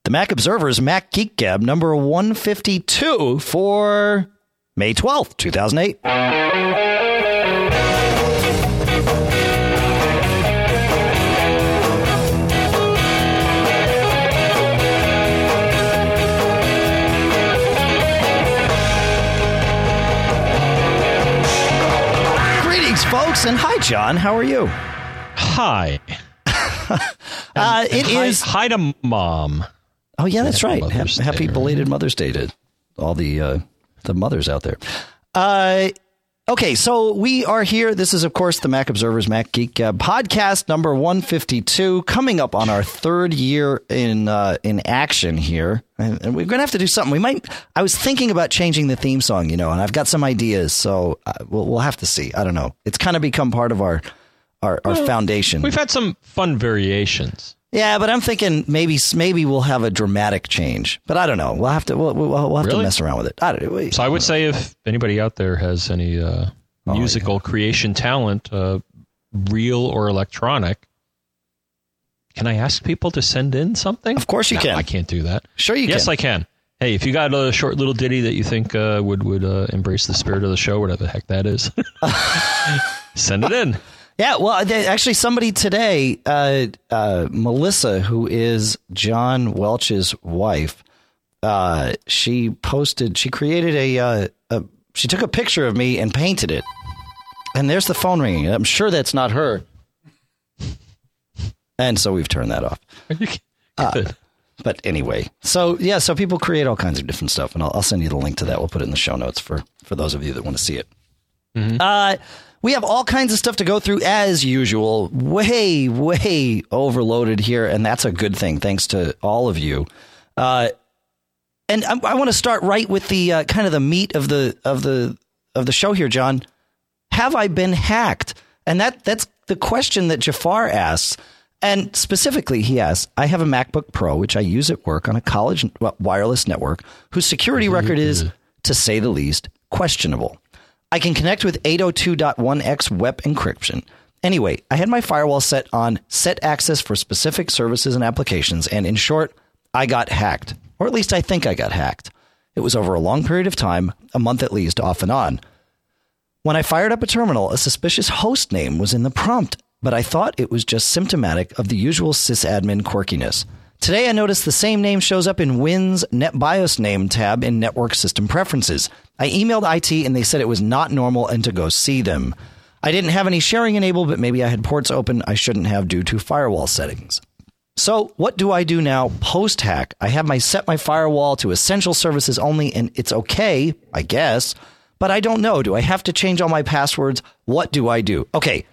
The Mac Observer's Mac Geek Gab number 152 for May 12th, 2008. Greetings, folks, and hi, John. How are you? Hi. Hi to Mom. Oh, yeah, that's right. Happy belated Mother's Day to all the mothers out there. Okay, so we are here. This is, of course, the Mac Observer's Mac Geek podcast number 152, coming up on our third year in action here. And we're going to have to do something. I was thinking about changing the theme song, and I've got some ideas, so we'll have to see. I don't know. It's kind of become part of our foundation. We've had some fun variations. Yeah, but I'm thinking maybe we'll have a dramatic change, but I don't know. We'll have to to mess around with it. I don't know. So I would say if anybody out there has any musical creation talent, real or electronic, can I ask people to send in something? Of course you can. I can't do that. Sure you can. Yes, I can. Hey, if you got a short little ditty that you think would embrace the spirit of the show, whatever the heck that is, send it in. Yeah, well, actually, somebody today, Melissa, who is John Welch's wife, she created she took a picture of me and painted it. And there's the phone ringing. I'm sure that's not her. And so we've turned that off. But anyway, so people create all kinds of different stuff, and I'll send you the link to that. We'll put it in the show notes for those of you that want to see it. Mm-hmm. We have all kinds of stuff to go through as usual. Way overloaded here, and that's a good thing. Thanks to all of you. And I want to start right with the kind of the meat of the show here, John. Have I been hacked? And that's the question that Jafar asks. And specifically, he asks, I have a MacBook Pro, which I use at work on a college wireless network, whose security record is, to say the least, questionable. I can connect with 802.1x web encryption. Anyway, I had my firewall set on set access for specific services and applications, and in short, I got hacked. Or at least I think I got hacked. It was over a long period of time, a month at least, off and on. When I fired up a terminal, a suspicious host name was in the prompt, but I thought it was just symptomatic of the usual sysadmin quirkiness. Today, I noticed the same name shows up in Win's NetBIOS name tab in Network System Preferences. I emailed IT and they said it was not normal and to go see them. I didn't have any sharing enabled, but maybe I had ports open I shouldn't have due to firewall settings. So what do I do now post-hack? I have set my firewall to essential services only, and it's okay, I guess, but I don't know. Do I have to change all my passwords? What do I do? Okay,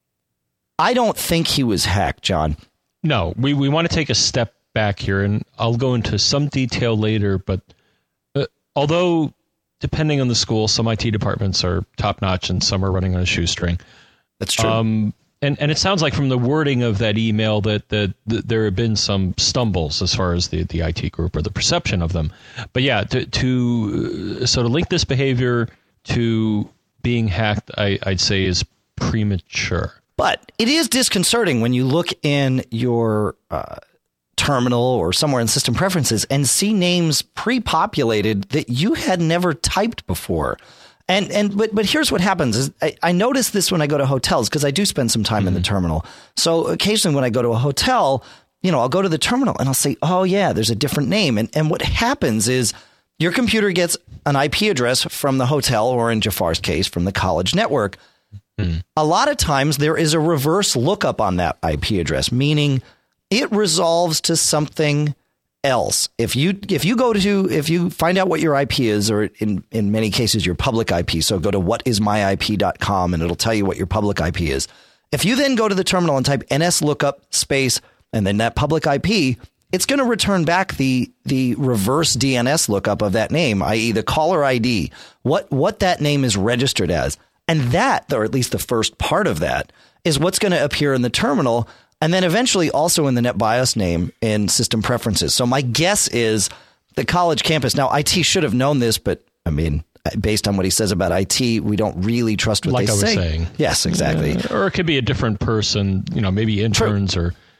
I don't think he was hacked, John. No, we want to take a step back here, and I'll go into some detail later, but although depending on the school, some IT departments are top-notch and some are running on a shoestring. That's true. And it sounds like from the wording of that email that there have been some stumbles as far as the IT group or the perception of them. But yeah, to link this behavior to being hacked, I'd say is premature. But it is disconcerting when you look in your terminal or somewhere in system preferences and see names pre-populated that you had never typed before. But here's what happens is I notice this when I go to hotels because I do spend some time in the terminal. So occasionally when I go to a hotel, I'll go to the terminal and I'll say, oh, yeah, there's a different name. And what happens is your computer gets an IP address from the hotel, or in Jafar's case, from the college network. A lot of times there is a reverse lookup on that IP address, meaning it resolves to something else. If you find out what your IP is, or in many cases your public IP, so go to whatismyip.com and it'll tell you what your public IP is. If you then go to the terminal and type nslookup space and then that public IP, it's going to return back the reverse DNS lookup of that name, i.e. the caller ID, what that name is registered as. And that, or at least the first part of that, is what's going to appear in the terminal, and then eventually also in the NetBIOS name in system preferences. So my guess is the college campus. Now, IT should have known this, but I mean, based on what he says about IT, we don't really trust what they say. Like I was saying. Yes, exactly. Or it could be a different person, maybe interns or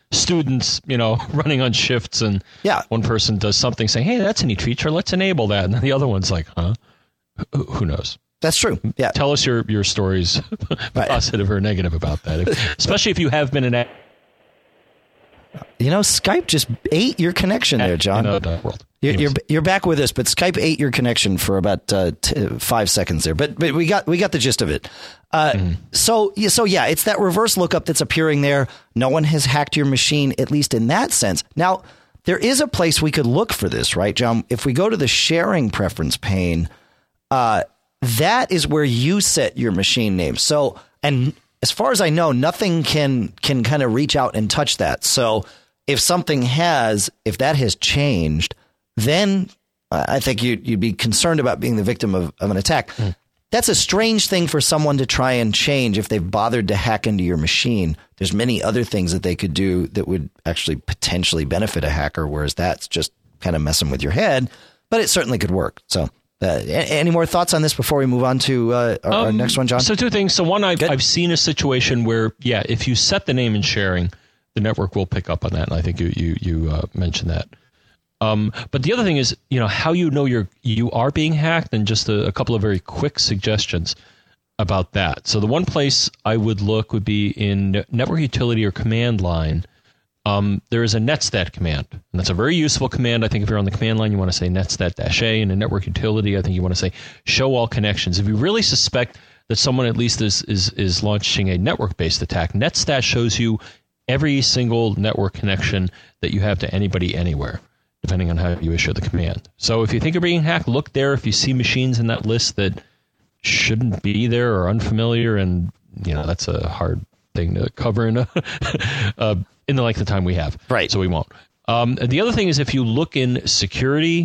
students, running on shifts, and one person does something saying, hey, that's a neat feature, let's enable that. And then the other one's like, huh? Who knows? That's true. Yeah. Tell us your stories, positive or negative about that, especially if you have been an Skype just ate your connection there, John. World. You're back with us, but Skype ate your connection for about 5 seconds there. But we got the gist of it. So yeah, it's that reverse lookup that's appearing there. No one has hacked your machine, at least in that sense. Now, there is a place we could look for this, right, John? If we go to the sharing preference pane, that is where you set your machine name. So, and as far as I know, nothing can kind of reach out and touch that. So if that has changed, then I think you'd be concerned about being the victim of an attack. That's a strange thing for someone to try and change if they've bothered to hack into your machine. There's many other things that they could do that would actually potentially benefit a hacker, whereas that's just kind of messing with your head, but it certainly could work. So any more thoughts on this before we move on to our next one, John? So two things. So one, I've seen a situation where, if you set the name in sharing, the network will pick up on that. And I think you mentioned that. But the other thing is, how you are being hacked, and just a couple of very quick suggestions about that. So the one place I would look would be in network utility or command line. There is a netstat command, and that's a very useful command. I think if you're on the command line, you want to say netstat-a, and in network utility, I think you want to say show all connections. If you really suspect that someone at least is launching a network-based attack, netstat shows you every single network connection that you have to anybody anywhere, depending on how you issue the command. So if you think you're being hacked, look there. If you see machines in that list that shouldn't be there or unfamiliar, and that's a hard thing to cover in the length of time we have. Right. So we won't. The other thing is, if you look in security,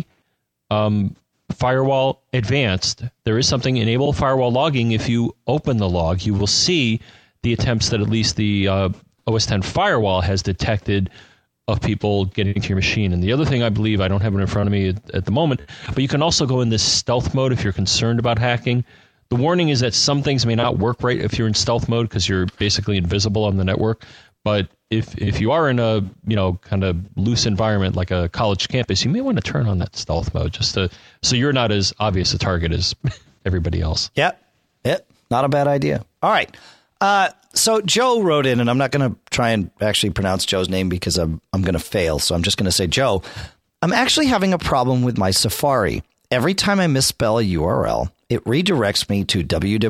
firewall advanced, there is something, enable firewall logging. If you open the log, you will see the attempts that at least the OS X firewall has detected of people getting to your machine. And the other thing, I believe, I don't have it in front of me at the moment, but you can also go in this stealth mode if you're concerned about hacking. The warning is that some things may not work right if you're in stealth mode because you're basically invisible on the network. But if you are in a kind of loose environment like a college campus, you may want to turn on that stealth mode so you're not as obvious a target as everybody else. Yep. Not a bad idea. All right. So Joe wrote in, and I'm not going to try and actually pronounce Joe's name because I'm going to fail. So I'm just going to say, Joe, I'm actually having a problem with my Safari. Every time I misspell a URL, it redirects me to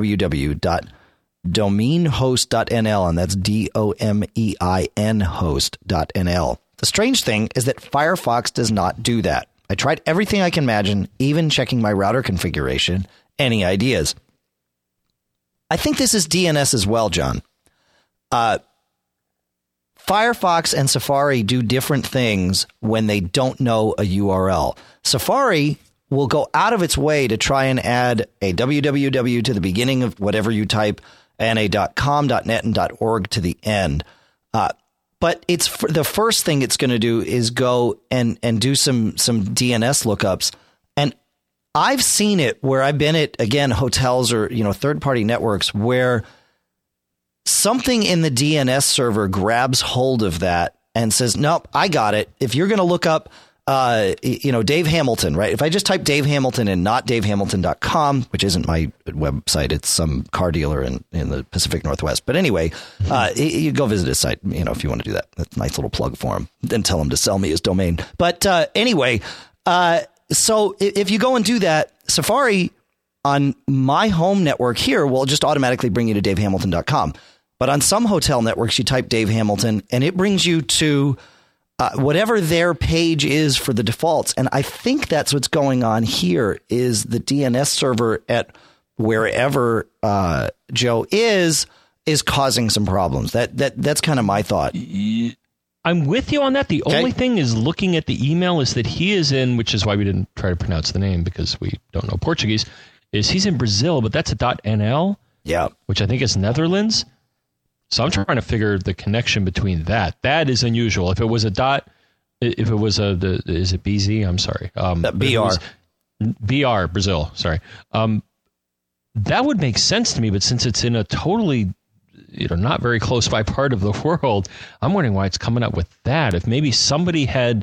www.domeinhost.nl, and that's DOMEIN host.nl. The strange thing is that Firefox does not do that. I tried everything I can imagine, even checking my router configuration. Any ideas? I think this is DNS as well, John. Firefox and Safari do different things when they don't know a URL. Safari will go out of its way to try and add a www to the beginning of whatever you type and a .com, .net, and .org to the end. But the first thing it's going to do is go and do some DNS lookups. And I've seen it where I've been at, again, hotels or, third-party networks where something in the DNS server grabs hold of that and says, nope, I got it. If you're going to look up, Dave Hamilton, right? If I just type Dave Hamilton and not davehamilton.com, which isn't my website, it's some car dealer in the Pacific Northwest. But anyway, you go visit his site, if you want to do that. That's a nice little plug for him. Then tell him to sell me his domain. But anyway, so if you go and do that, Safari on my home network here will just automatically bring you to davehamilton.com. But on some hotel networks, you type Dave Hamilton and it brings you to whatever their page is for the defaults. And I think that's what's going on here is the DNS server at wherever Joe is causing some problems. That's kind of my thought. I'm with you on that. The only thing is looking at the email is that he is in, which is why we didn't try to pronounce the name because we don't know Portuguese, is he's in Brazil, but that's a .nl, which I think is Netherlands. So I'm trying to figure the connection between that. That is unusual. If it was is it BZ? I'm sorry. BR. BR, Brazil. Sorry. That would make sense to me, but since it's in a totally not very close by part of the world. I'm wondering why it's coming up with that. If maybe somebody had,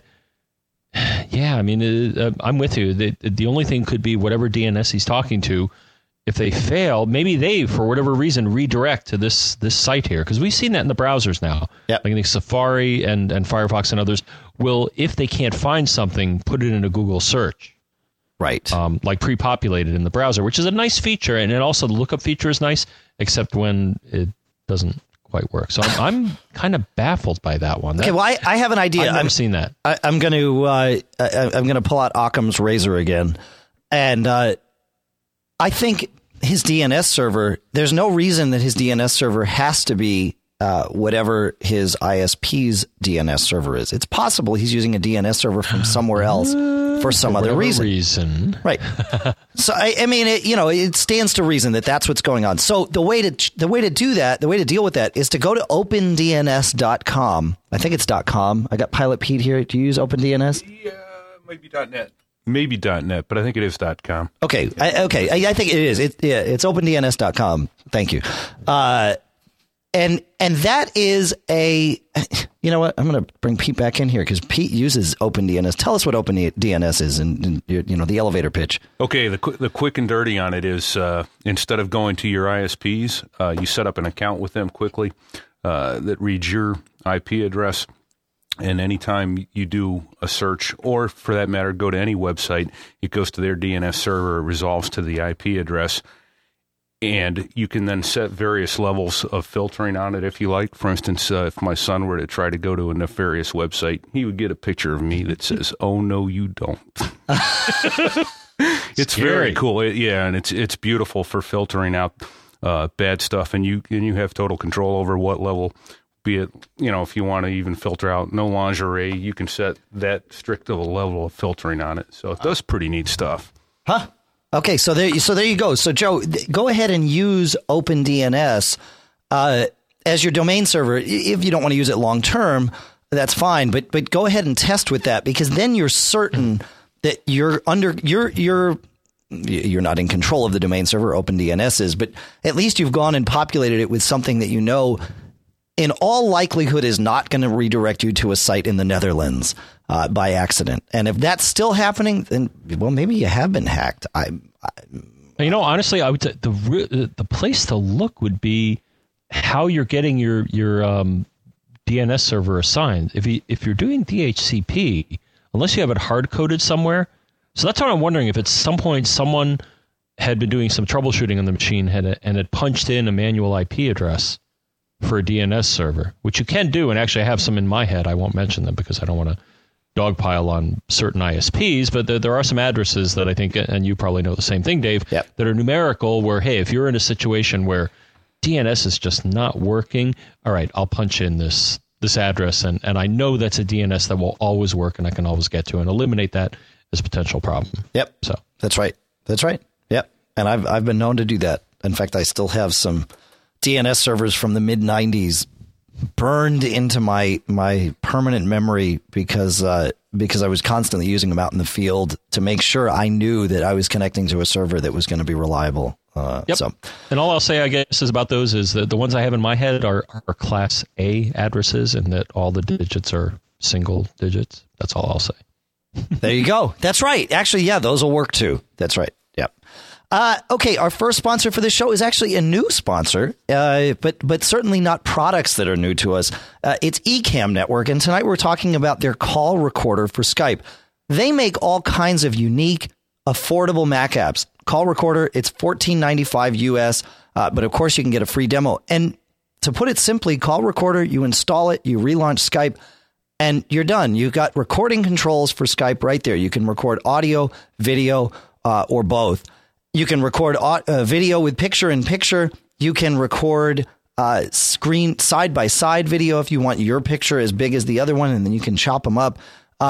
I'm with you. The only thing could be whatever DNS he's talking to. If they fail, maybe they, for whatever reason, redirect to this site here. Because we've seen that in the browsers now. Yep. Like I think Safari and Firefox and others will, if they can't find something, put it in a Google search. Right. Like pre-populated in the browser, which is a nice feature. And also the lookup feature is nice, except when it doesn't quite work. So I'm kind of baffled by that one. Okay, well, I have an idea. I've never seen that. I'm going to pull out Occam's razor again. And I think his DNS server, there's no reason that his DNS server has to be whatever his ISP's DNS server is. It's possible he's using a DNS server from somewhere else for some other reason. Right. So, it stands to reason that that's what's going on. So the way to do that, the way to deal with that is to go to opendns.com. I think it's .com. I got Pilot Pete here. Do you use OpenDNS? Yeah, it might be .net. Maybe .net, but I think it is .com. Okay. I think it is. It's opendns.com. Thank you. And that is you know what? I'm going to bring Pete back in here because Pete uses OpenDNS. Tell us what OpenDNS is and the elevator pitch. Okay. The quick and dirty on it is instead of going to your ISPs, you set up an account with them quickly that reads your IP address. And anytime you do a search, or for that matter, go to any website, it goes to their DNS server, resolves to the IP address, and you can then set various levels of filtering on it if you like. For instance, if my son were to try to go to a nefarious website, he would get a picture of me that says, "Oh, no, you don't." It's very cool. And it's beautiful for filtering out bad stuff, and you have total control over what level. Be it, if you want to even filter out no lingerie, you can set that strict of a level of filtering on it. So it does pretty neat stuff. Huh? Okay, so there you go. So Joe, go ahead and use OpenDNS as your domain server. If you don't want to use it long term, that's fine. But go ahead and test with that, because then you're certain that you're not in control of the domain server. OpenDNS is, but at least you've gone and populated it with something that in all likelihood is not going to redirect you to a site in the Netherlands by accident. And if that's still happening, then, well, maybe you have been hacked. Honestly, I would say the place to look would be how you're getting your DNS server assigned. If you're doing DHCP, unless you have it hard-coded somewhere. So that's what I'm wondering, if at some point someone had been doing some troubleshooting on the machine and had punched in a manual IP address for a DNS server, which you can do, and actually I have some in my head. I won't mention them because I don't want to dogpile on certain ISPs, but there are some addresses that I think, and you probably know the same thing, Dave, yep, that are numerical where, hey, if you're in a situation where DNS is just not working, all right, I'll punch in this address, and I know that's a DNS that will always work and I can always get to, and eliminate that as a potential problem. Yep. So that's right. Yep. And I've been known to do that. In fact, I still have some DNS servers from the mid 90s burned into my permanent memory because I was constantly using them out in the field to make sure I knew that I was connecting to a server that was going to be reliable. Yep. So. And all I'll say, I guess, is about those is that the ones I have in my head are Class A addresses, and that all the digits are single digits. That's all I'll say. There you go. That's right. Actually, yeah, those will work too. That's right. Yep. Okay, our first sponsor for this show is actually a new sponsor, but certainly not products that are new to us. It's Ecamm Network, and tonight we're talking about their call recorder for Skype. They make all kinds of unique, affordable Mac apps. Call recorder, it's $14.95 US, but of course you can get a free demo. And to put it simply, call recorder, you install it, you relaunch Skype, and you're done. You've got recording controls for Skype right there. You can record audio, video, or both. You can record video with picture-in-picture. You can record screen side-by-side video if you want your picture as big as the other one, and then you can chop them up.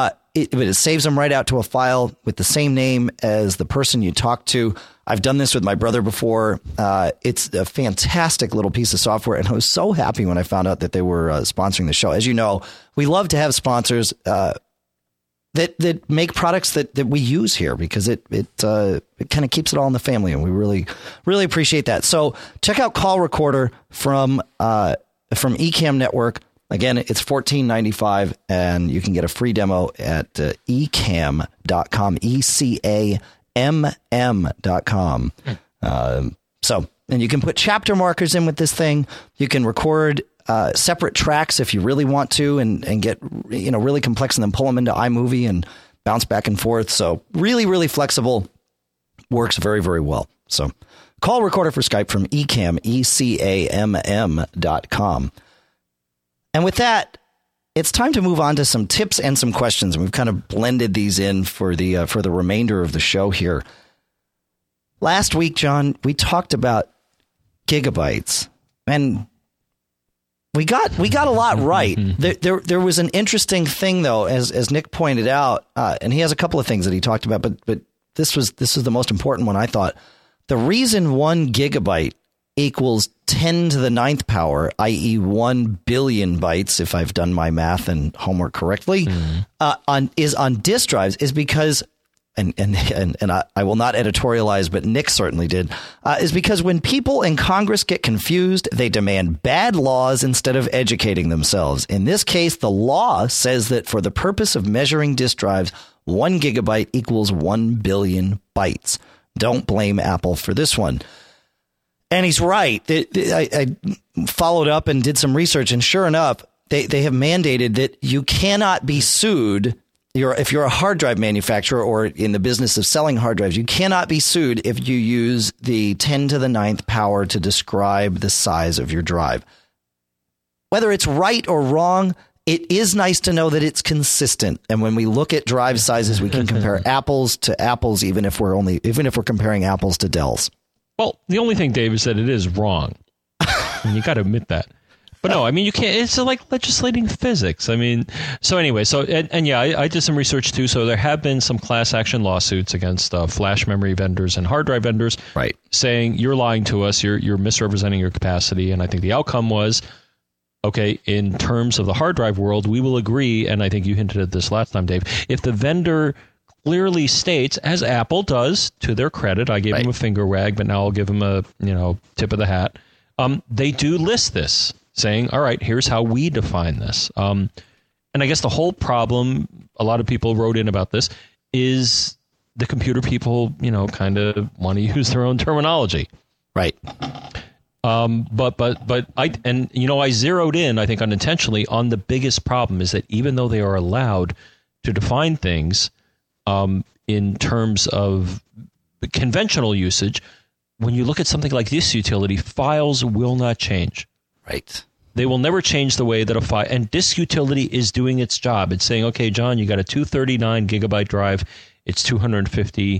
It saves them right out to a file with the same name as the person you talk to. I've done this with my brother before. It's a fantastic little piece of software, and I was so happy when I found out that they were sponsoring the show. As you know, we love to have sponsors. that make products that we use here, because it kind of keeps it all in the family, and we really, really appreciate that. So check out Call Recorder from Ecamm Network. Again, it's $14.95, and you can get a free demo at ecamm.com, ECAMM.com. And you can put chapter markers in with this thing. You can record separate tracks if you really want to, and get really complex, and then pull them into iMovie and bounce back and forth. So really, really flexible. Works very, very well. So Call Recorder for Skype from Ecamm, ECAMM.com. And with that, it's time to move on to some tips and some questions. And we've kind of blended these in for the remainder of the show here. Last week, John, we talked about gigabytes, and we got a lot right. There was an interesting thing, though, as Nick pointed out, and he has a couple of things that he talked about, but this was the most important one, I thought. The reason 1 gigabyte equals 10 to the 9th power, i.e. 1 billion bytes, if I've done my math and homework correctly, on disk drives, is because, and I will not editorialize, but Nick certainly did, is because when people in Congress get confused, they demand bad laws instead of educating themselves. In this case, the law says that for the purpose of measuring disk drives, 1 gigabyte equals 1 billion bytes. Don't blame Apple for this one. And he's right. I followed up and did some research, and sure enough, they have mandated that you cannot be sued. If you're a hard drive manufacturer or in the business of selling hard drives, you cannot be sued if you use the 10 to the 9th power to describe the size of your drive. Whether it's right or wrong, it is nice to know that it's consistent. And when we look at drive sizes, we can compare apples to apples, even if we're comparing apples to Dells. Well, the only thing, Dave, is that it is wrong. And you got to admit that. But no, I mean, you can't. It's like legislating physics. I mean, so anyway, I did some research too. So there have been some class action lawsuits against flash memory vendors and hard drive vendors, right, saying you're lying to us, you're misrepresenting your capacity. And I think the outcome was, okay, in terms of the hard drive world, we will agree. And I think you hinted at this last time, Dave. If the vendor clearly states, as Apple does, to their credit, I gave them a finger wag, but now I'll give them a tip of the hat. They do list this, saying, all right, here's how we define this. And I guess the whole problem, a lot of people wrote in about this, is the computer people, kind of want to use their own terminology. Right. But I zeroed in, I think unintentionally, on the biggest problem is that even though they are allowed to define things in terms of conventional usage, when you look at something like this utility, files will not change. Right. They will never change the way that a file, and disk utility is doing its job. It's saying, okay, John, you got a 239 gigabyte drive. It's 250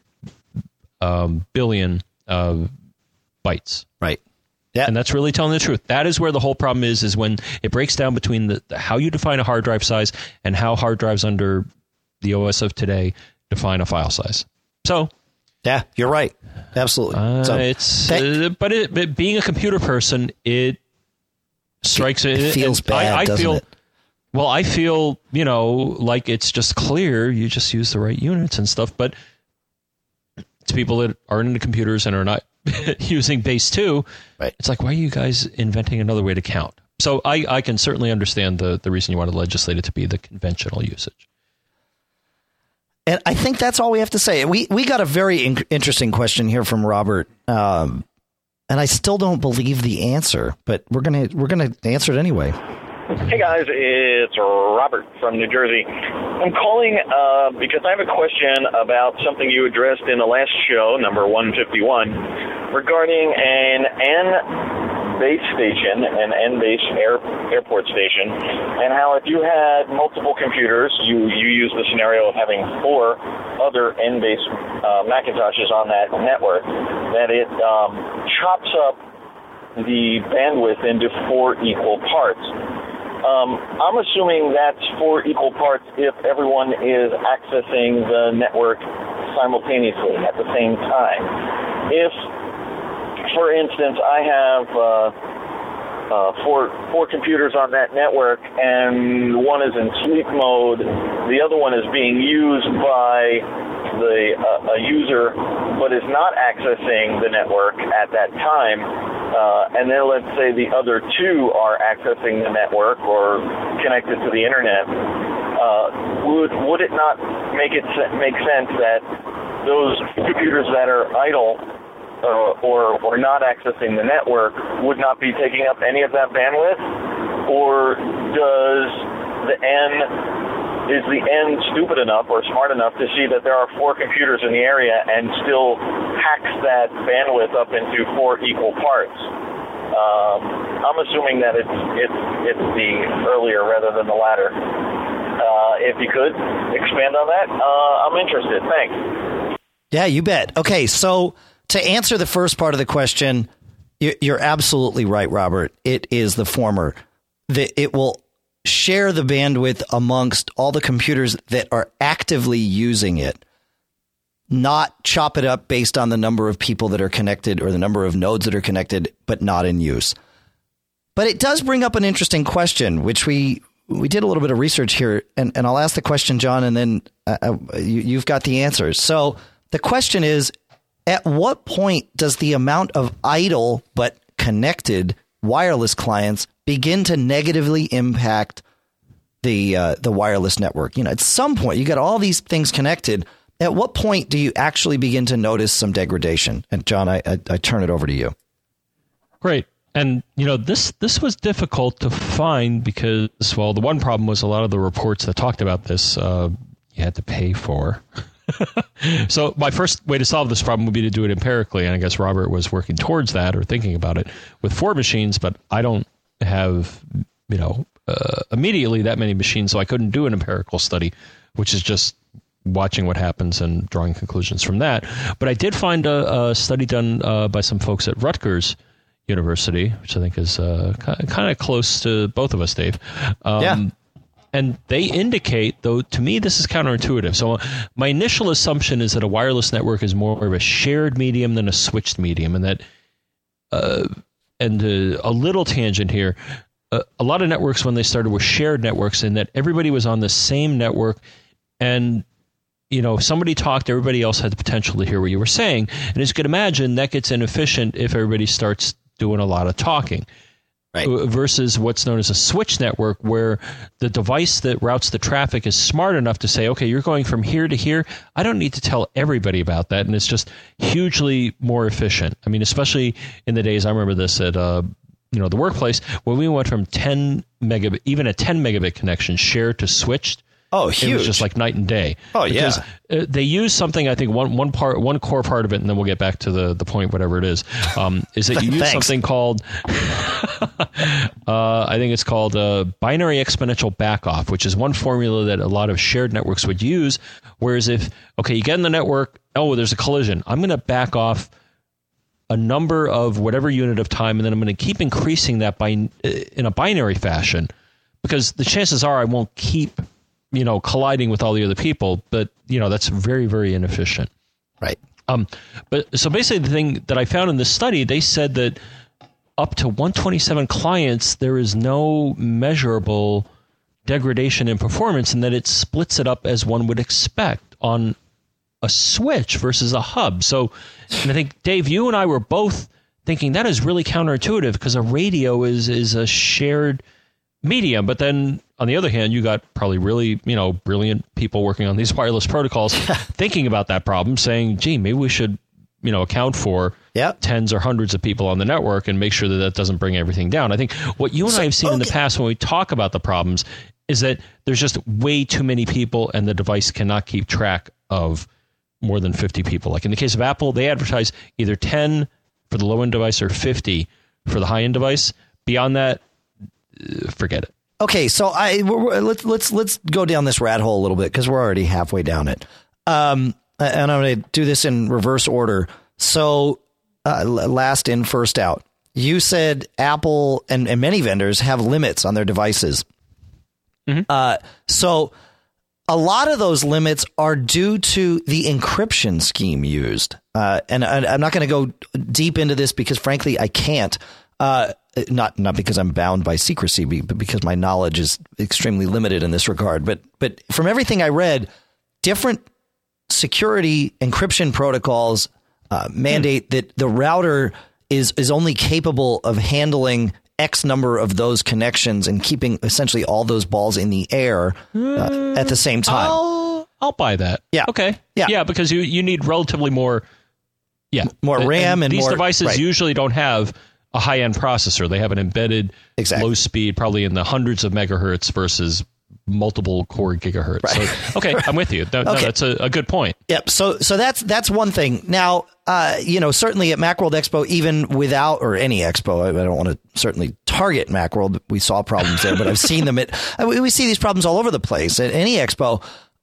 billion bytes. Right. Yeah. And that's really telling the truth. That is where the whole problem is when it breaks down between the how you define a hard drive size and how hard drives under the OS of today define a file size. So, yeah, you're right. Absolutely. But being a computer person, it strikes it feels bad. Doesn't it? Well, I feel like it's just clear. You just use the right units and stuff. But to people that aren't into computers and are not using base 2, right, it's like, why are you guys inventing another way to count? So I can certainly understand the reason you want to legislate it to be the conventional usage. And I think that's all we have to say. We got a very interesting question here from Robert, and I still don't believe the answer, but we're gonna answer it anyway. Hey guys, it's Robert from New Jersey. I'm calling because I have a question about something you addressed in the last show, number 151, regarding an N-base station, an N-base airport station, and how if you had multiple computers, you use the scenario of having 4 other N-base Macintoshes on that network, that it chops up the bandwidth into 4 equal parts. I'm assuming that's 4 equal parts if everyone is accessing the network simultaneously at the same time. If, for instance, I have four computers on that network, and one is in sleep mode. The other one is being used by a user, but is not accessing the network at that time. And then let's say the other two are accessing the network or connected to the internet. Would it not make sense that those computers that are idle or not accessing the network would not be taking up any of that bandwidth? Or is the N stupid enough or smart enough to see that there are four computers in the area and still hacks that bandwidth up into four equal parts? I'm assuming that it's the earlier rather than the latter. If you could expand on that, I'm interested. Thanks. Yeah, you bet. Okay, so to answer the first part of the question, you're absolutely right, Robert. It is the former. It will share the bandwidth amongst all the computers that are actively using it, not chop it up based on the number of people that are connected or the number of nodes that are connected, but not in use. But it does bring up an interesting question, which we did a little bit of research here, and I'll ask the question, John, and then you've got the answers. So the question is, at what point does the amount of idle but connected wireless clients begin to negatively impact the wireless network? At some point, you got all these things connected. At what point do you actually begin to notice some degradation? And John, I turn it over to you. Great. And, this was difficult to find because, well, the one problem was a lot of the reports that talked about this, you had to pay for. So my first way to solve this problem would be to do it empirically. And I guess Robert was working towards that or thinking about it with 4 machines, but I don't have, immediately that many machines. So I couldn't do an empirical study, which is just watching what happens and drawing conclusions from that. But I did find a study done by some folks at Rutgers University, which I think is kind of close to both of us, Dave. Yeah. And they indicate, though, to me, this is counterintuitive. So my initial assumption is that a wireless network is more of a shared medium than a switched medium. And that, a little tangent here, a lot of networks when they started were shared networks in that everybody was on the same network. And, if somebody talked, everybody else had the potential to hear what you were saying. And as you can imagine, that gets inefficient if everybody starts doing a lot of talking. Right. Versus what's known as a switch network, where the device that routes the traffic is smart enough to say, okay, you're going from here to here. I don't need to tell everybody about that. And it's just hugely more efficient. I mean, especially in the days, I remember this at, the workplace, when we went from 10 megabit, even a 10 megabit connection shared to switched. Oh, huge. It was just like night and day. Oh, because they use something, I think one core part of it, and then we'll get back to the point, whatever it is that you use something called, I think it's called binary exponential backoff, which is one formula that a lot of shared networks would use. Whereas if, you get in the network, there's a collision. I'm going to back off a number of whatever unit of time, and then I'm going to keep increasing that in a binary fashion, because the chances are I won't keep colliding with all the other people, but that's very, very inefficient. Right. But so basically the thing that I found in this study, they said that up to 127 clients, there is no measurable degradation in performance, and that it splits it up as one would expect on a switch versus a hub. So, and I think, Dave, you and I were both thinking that is really counterintuitive because a radio is a shared medium. But then on the other hand, you got probably really, brilliant people working on these wireless protocols thinking about that problem, saying, gee, maybe we should, account for tens or hundreds of people on the network and make sure that doesn't bring everything down. I think what you and I have seen in the past when we talk about the problems is that there's just way too many people and the device cannot keep track of more than 50 people. Like in the case of Apple, they advertise either 10 for the low-end device or 50 for the high-end device. Beyond that, forget it. Okay, so let's go down this rat hole a little bit because we're already halfway down it. And I'm going to do this in reverse order. So last in, first out. You said Apple and many vendors have limits on their devices. Mm-hmm. So a lot of those limits are due to the encryption scheme used. And I'm not going to go deep into this because, frankly, I can't. Not because I'm bound by secrecy, but because my knowledge is extremely limited in this regard. But from everything I read, different security encryption protocols mandate that the router is only capable of handling X number of those connections and keeping essentially all those balls in the air at the same time. I'll buy that. Yeah. Okay. Yeah, because you need relatively more. Yeah. More RAM and these more, devices right. usually don't have a high-end processor. They have an embedded low speed, probably in the hundreds of megahertz versus multiple core gigahertz. Right. So, okay, I'm with you. No, that's a good point. Yep. So that's one thing. Now, certainly at Macworld Expo, even without, or any expo, I don't want to certainly target Macworld. We saw problems there, but I've seen them we see these problems all over the place at any expo.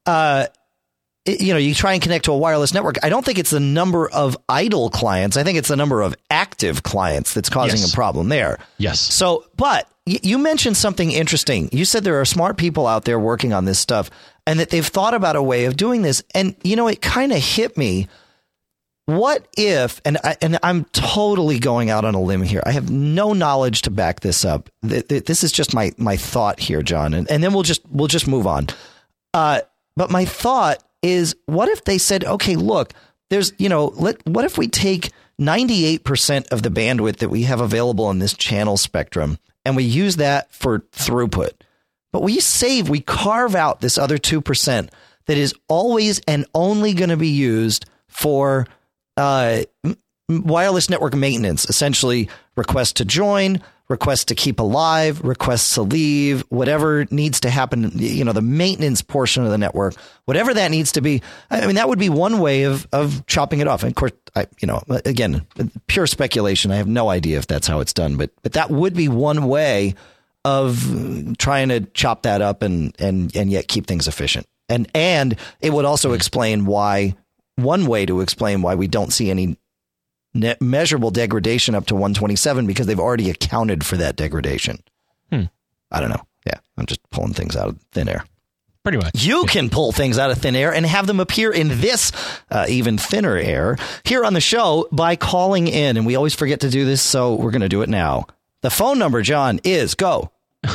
You try and connect to a wireless network. I don't think it's the number of idle clients. I think it's the number of active clients that's causing a problem there. Yes. So, but you mentioned something interesting. You said there are smart people out there working on this stuff and that they've thought about a way of doing this. And, it kind of hit me. What if, and I'm totally going out on a limb here. I have no knowledge to back this up. This is just my thought here, John. And then we'll just move on. But my thought is, what if they said, okay, look, there's, what if we take 98% of the bandwidth that we have available in this channel spectrum and we use that for throughput, but we carve out this other 2% that is always and only going to be used for wireless network maintenance, essentially requests to join, requests to keep alive, requests to leave, whatever needs to happen, the maintenance portion of the network, whatever that needs to be. I mean, that would be one way of chopping it off. And of course, again, pure speculation. I have no idea if that's how it's done, but that would be one way of trying to chop that up and yet keep things efficient. And it would also explain one way to explain why we don't see any measurable degradation up to 127, because they've already accounted for that degradation. I don't know. Yeah, I'm just pulling things out of thin air. Pretty much. You can pull things out of thin air and have them appear in this even thinner air here on the show by calling in. And we always forget to do this, so we're going to do it now. The phone number, John, is go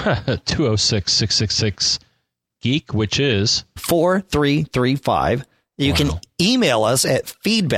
206-666-GEEK, which is 4335. You can email us at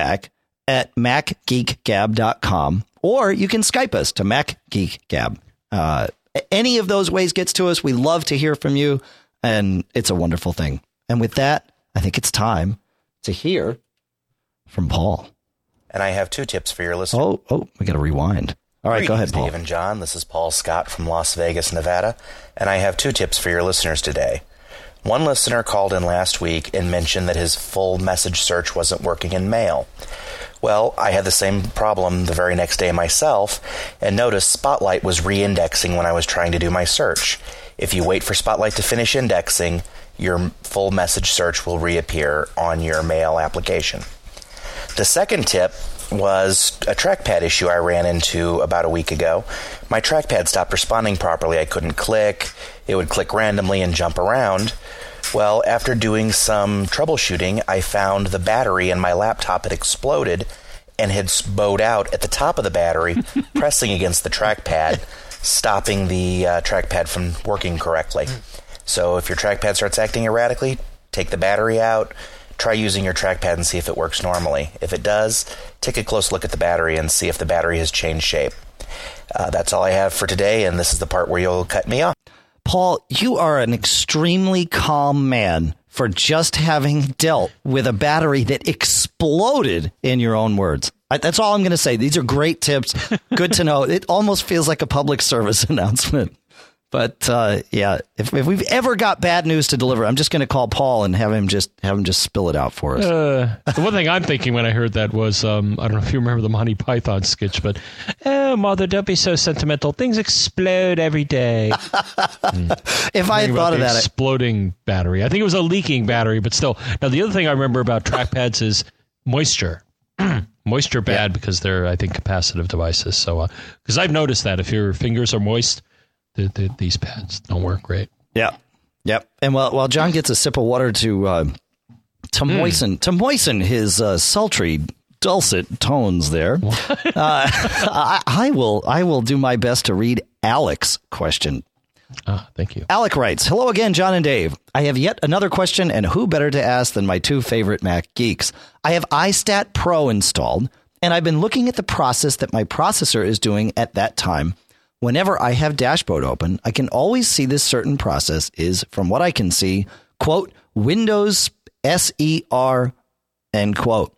feedback@macgeekgab.com, or you can Skype us to MacGeekGab. Any of those ways gets to us. We love to hear from you, and it's a wonderful thing. And with that, I think it's time to hear from Paul. And I have 2 tips for your listeners. Oh, we got to rewind. All right, go ahead, Paul. Steve and John, this is Paul Scott from Las Vegas, Nevada, and I have 2 tips for your listeners today. One listener called in last week and mentioned that his full message search wasn't working in Mail. Well, I had the same problem the very next day myself, and noticed Spotlight was re-indexing when I was trying to do my search. If you wait for Spotlight to finish indexing, your full message search will reappear on your Mail application. The second tip was a trackpad issue I ran into about a week ago. My trackpad stopped responding properly. I couldn't click. It would click randomly and jump around. Well, after doing some troubleshooting, I found the battery in my laptop had exploded and had bowed out at the top of the battery, pressing against the trackpad, stopping the trackpad from working correctly. So if your trackpad starts acting erratically, take the battery out, try using your trackpad and see if it works normally. If it does, take a close look at the battery and see if the battery has changed shape. That's all I have for today, and this is the part where you'll cut me off. Paul, you are an extremely calm man for just having dealt with a battery that exploded, in your own words. That's all I'm going to say. These are great tips. Good to know. It almost feels like a public service announcement. But yeah, if we've ever got bad news to deliver, I'm just going to call Paul and have him just spill it out for us. The one thing I'm thinking when I heard that was, I don't know if you remember the Monty Python sketch, but Mother, don't be so sentimental. Things explode every day. If I had thought of that, exploding battery. I think it was a leaking battery, but still. Now the other thing I remember about trackpads is moisture. Moisture bad because they're, I think, capacitive devices. So because I've noticed that if your fingers are moist, these pads don't work great. Yeah. Yep. And while John gets a sip of water to moisten his sultry dulcet tones there. I will do my best to read Alec's question. Thank you. Alec writes, hello again, John and Dave. I have yet another question, and who better to ask than my two favorite Mac geeks? I have iStat Pro installed, and I've been looking at the process that my processor is doing at that time. Whenever I have Dashboard open, I can always see this certain process is, from what I can see, quote, Windows SER, end quote.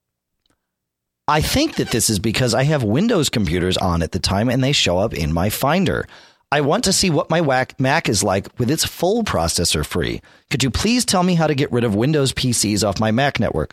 I think that this is because I have Windows computers on at the time and they show up in my Finder. I want to see what my Mac is like with its full processor free. Could you please tell me how to get rid of Windows PCs off my Mac network?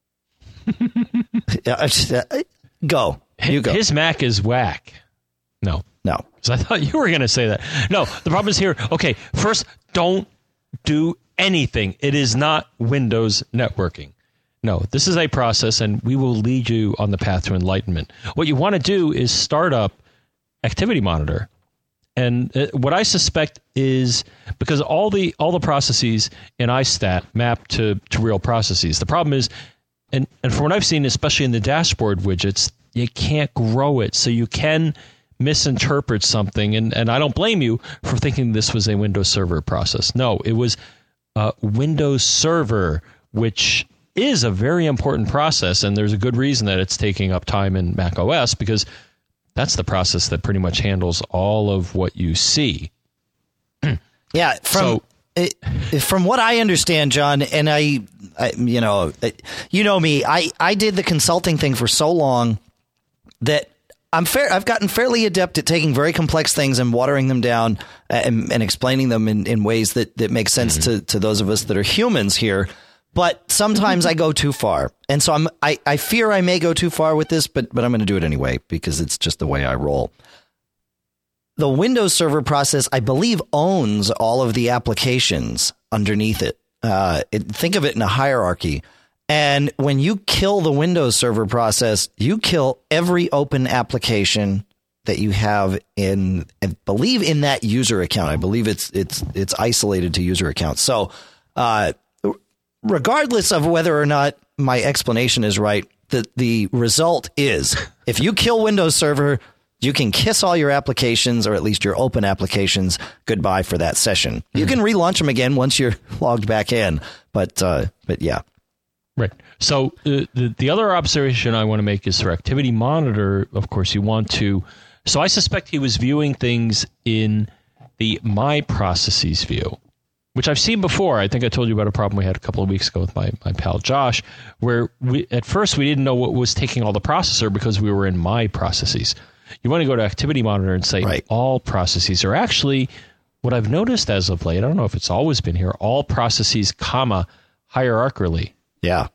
Go. You go. His Mac is whack. No. Because I thought you were going to say that. No, the problem is here. Okay, first, don't do anything. It is not Windows networking. No, this is a process, and we will lead you on the path to enlightenment. What you want to do is start up Activity Monitor. And what I suspect is because all the processes in iStat map to real processes. The problem is, and from what I've seen, especially in the dashboard widgets, you can't grow it. So you can misinterpret something. And I don't blame you for thinking this was a Windows Server process. No, it was Windows Server, which is a very important process. And there's a good reason that it's taking up time in Mac OS, because that's the process that pretty much handles all of what you see. Yeah, from what I understand, John, and I you know me, I did the consulting thing for so long that I've gotten fairly adept at taking very complex things and watering them down and explaining them in ways that make sense to those of us that are humans here. But sometimes I go too far. And so I fear I may go too far with this, but I'm going to do it anyway, because it's just the way I roll. The Windows Server process, I believe, owns all of the applications underneath it. Think of it in a hierarchy. And when you kill the Windows Server process, you kill every open application that you have I believe in that user account. I believe it's isolated to user accounts. So, regardless of whether or not my explanation is right, the result is if you kill Windows Server, you can kiss all your applications, or at least your open applications, goodbye for that session. You can relaunch them again once you're logged back in. But yeah. Right. So the other observation I want to make is for Activity Monitor, of course, you want to. So I suspect he was viewing things in the My Processes view, which I've seen before. I think I told you about a problem we had a couple of weeks ago with my pal Josh, where at first we didn't know what was taking all the processor because we were in My Processes. You want to go to Activity Monitor and say right. All processes are actually what I've noticed as of late. I don't know if it's always been here. All processes, hierarchically. Yeah.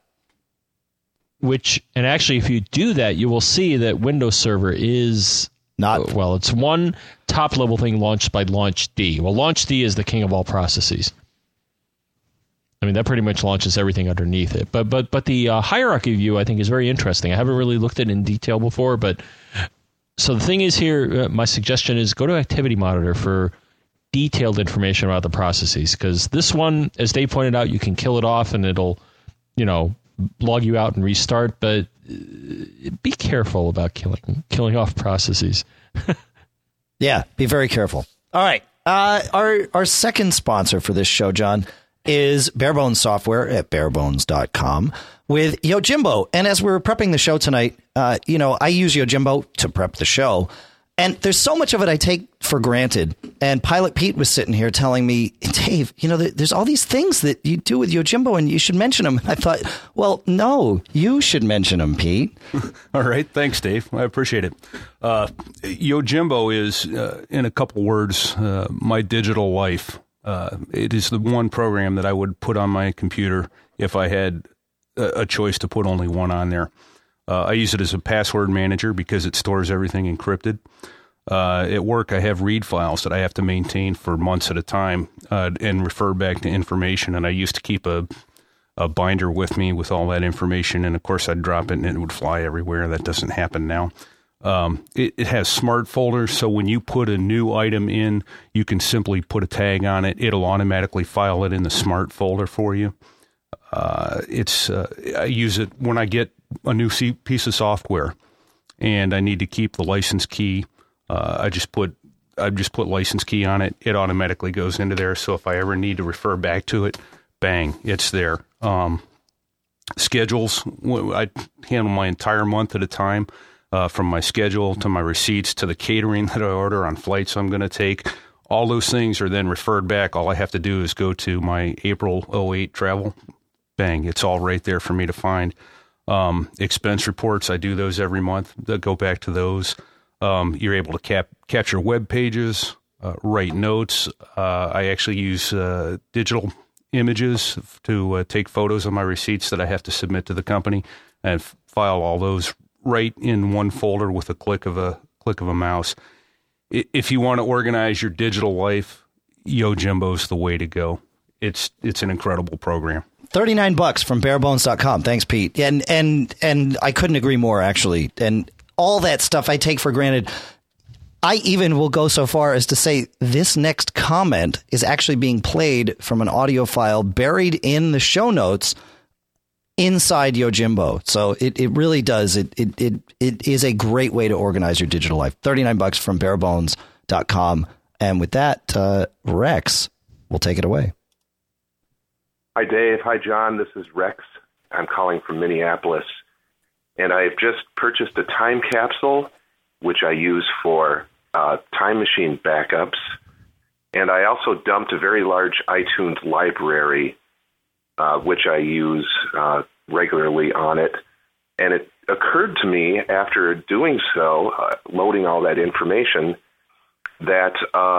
And actually, if you do that, you will see that Windows Server is not it's one top level thing launched by LaunchD. Well, LaunchD is the king of all processes. I mean, that pretty much launches everything underneath it. But the hierarchy view, I think, is very interesting. I haven't really looked at it in detail before, but so the thing is here, my suggestion is go to Activity Monitor for detailed information about the processes, because this one, as Dave pointed out, you can kill it off and it'll, log you out and restart, but be careful about killing off processes. Yeah, be very careful. All right. Our second sponsor for this show, John, is Barebones Software at barebones.com with Yojimbo. And as we were prepping the show tonight, I use Yojimbo to prep the show. And there's so much of it I take for granted. And Pilot Pete was sitting here telling me, Dave, there's all these things that you do with Yojimbo and you should mention them. I thought, well, no, you should mention them, Pete. All right. Thanks, Dave. I appreciate it. Yojimbo is, in a couple words, my digital life. It is the one program that I would put on my computer if I had a choice to put only one on there. I use it as a password manager because it stores everything encrypted. At work, I have read files that I have to maintain for months at a time and refer back to information. And I used to keep a binder with me with all that information. And, of course, I'd drop it and it would fly everywhere. That doesn't happen now. It has smart folders, so when you put a new item in, you can simply put a tag on it. It'll automatically file it in the smart folder for you. I use it when I get a new piece of software, and I need to keep the license key. I just put license key on it. It automatically goes into there. So if I ever need to refer back to it, bang, it's there. Schedules, I handle my entire month at a time, from my schedule to my receipts to the catering that I order on flights I'm going to take. All those things are then referred back. All I have to do is go to my April 2008 travel. Bang, it's all right there for me to find. Expense reports, I do those every month. Go back to those. You're able to capture web pages, write notes. I actually use digital images to take photos of my receipts that I have to submit to the company, and file all those right in one folder with a click of a mouse. If you want to organize your digital life, Yojimbo's the way to go. It's an incredible program. $39 from barebones.com. Thanks, Pete. And I couldn't agree more, actually. And all that stuff I take for granted. I even will go so far as to say this next comment is actually being played from an audio file buried in the show notes inside Yojimbo. So it really does. It is a great way to organize your digital life. $39 from barebones.com. And with that, Rex will take it away. Hi, Dave. Hi, John. This is Rex. I'm calling from Minneapolis. And I've just purchased a time capsule, which I use for time machine backups. And I also dumped a very large iTunes library, which I use regularly on it. And it occurred to me after doing so, loading all that information, that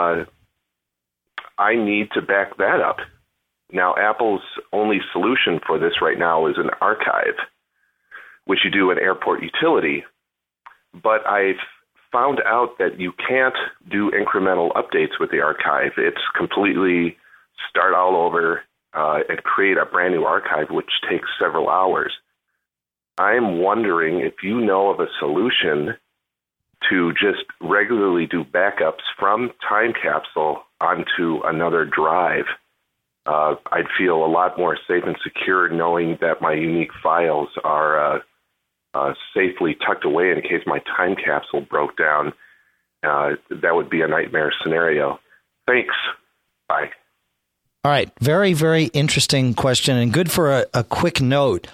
I need to back that up. Now, Apple's only solution for this right now is an archive, which you do in Airport Utility. But I've found out that you can't do incremental updates with the archive. It's completely start all over and create a brand new archive, which takes several hours. I'm wondering if you know of a solution to just regularly do backups from Time Capsule onto another drive. I'd feel a lot more safe and secure knowing that my unique files are safely tucked away in case my time capsule broke down. That would be a nightmare scenario. Thanks. Bye. All right. Very, very interesting question, and good for a quick note.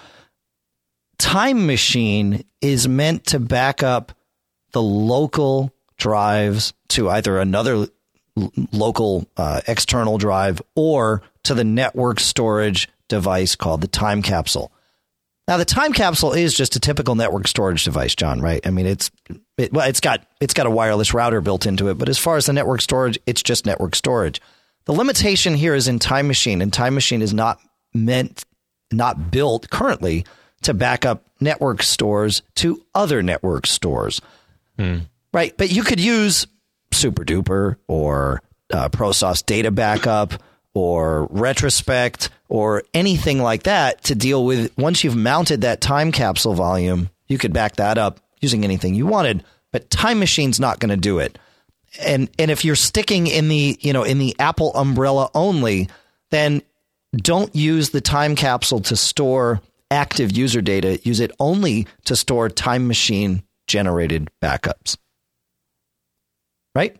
Time Machine is meant to back up the local drives to either another local external drive or to the network storage device called the Time Capsule. Now, the Time Capsule is just a typical network storage device, John, right? I mean, it's got a wireless router built into it, but as far as the network storage, it's just network storage. The limitation here is in Time Machine, and Time Machine is not built currently to back up network stores to other network stores. Right? But you could use SuperDuper or ProSoft's data backup or Retrospect or anything like that to deal with. Once you've mounted that time capsule volume, you could back that up using anything you wanted, but Time Machine's not going to do it. And if you're sticking in the Apple umbrella only, then don't use the time capsule to store active user data. Use it only to store Time Machine generated backups. Right?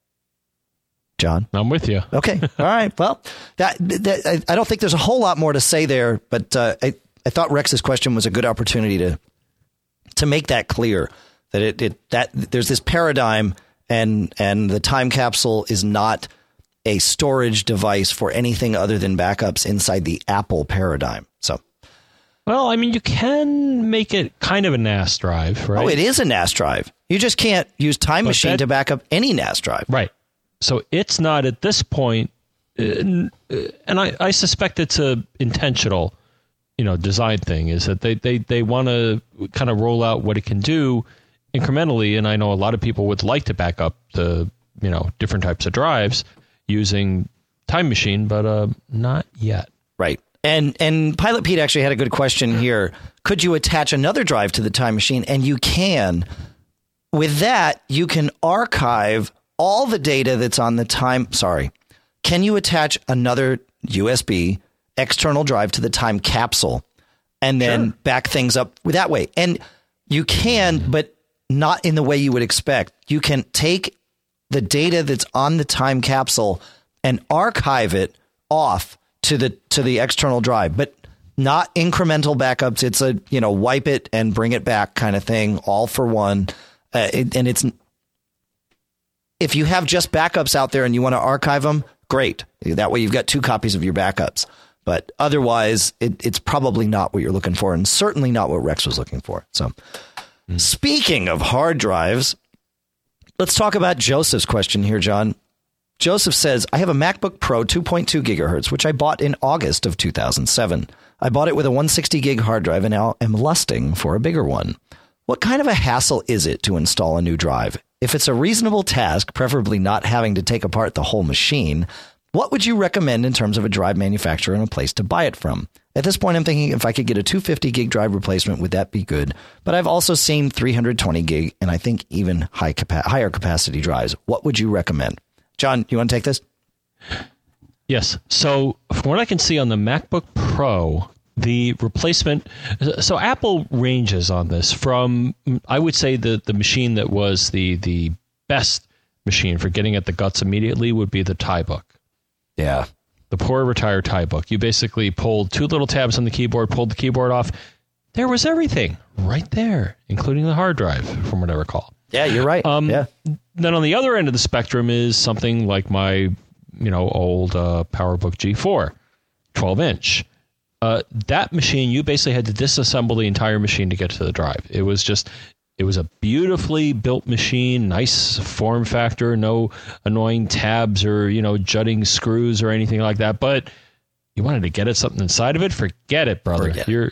John? I'm with you. Okay. All right. Well, that I don't think there's a whole lot more to say there, but I thought Rex's question was a good opportunity to make that clear, that there's this paradigm and the time capsule is not a storage device for anything other than backups inside the Apple paradigm. So, well, I mean, you can make it kind of a NAS drive, right? Oh, it is a NAS drive. You just can't use Time Machine to back up any NAS drive. Right. So it's not at this point, and I suspect it's a intentional, design thing, is that they want to kind of roll out what it can do incrementally. And I know a lot of people would like to back up the, different types of drives using Time Machine, but not yet. Right. And Pilot Pete actually had a good question here. Could you attach another drive to the Time Machine? And you can. With that, you can archive all the data that's on the time. Sorry. Can you attach another USB external drive to the Time Capsule and then back things up that way. And you can, but not in the way you would expect. You can take the data that's on the time capsule and archive it off to the external drive, but not incremental backups. It's a, wipe it and bring it back kind of thing, all for one. And it's, if you have just backups out there and you want to archive them, great. That way you've got 2 copies of your backups. But otherwise, it's probably not what you're looking for, and certainly not what Rex was looking for. So, Speaking of hard drives, let's talk about Joseph's question here, John. Joseph says, I have a MacBook Pro 2.2 gigahertz, which I bought in August of 2007. I bought it with a 160 gig hard drive and now am lusting for a bigger one. What kind of a hassle is it to install a new drive? If it's a reasonable task, preferably not having to take apart the whole machine, what would you recommend in terms of a drive manufacturer and a place to buy it from? At this point, I'm thinking if I could get a 250 gig drive replacement, would that be good? But I've also seen 320 gig and I think even higher capacity drives. What would you recommend? John, you want to take this? Yes. So from what I can see on the MacBook Pro, the replacement, so Apple ranges on this from, I would say the machine that was the best machine for getting at the guts immediately would be the TieBook. Yeah. The poor retired TieBook. You basically pulled 2 little tabs on the keyboard, pulled the keyboard off. There was everything right there, including the hard drive, from what I recall. Yeah, you're right. Yeah. Then on the other end of the spectrum is something like my, old PowerBook G4, 12-inch. That machine, you basically had to disassemble the entire machine to get to the drive. It was a beautifully built machine, nice form factor, no annoying tabs or, jutting screws or anything like that. But you wanted to get at something inside of it? Forget it, brother. You're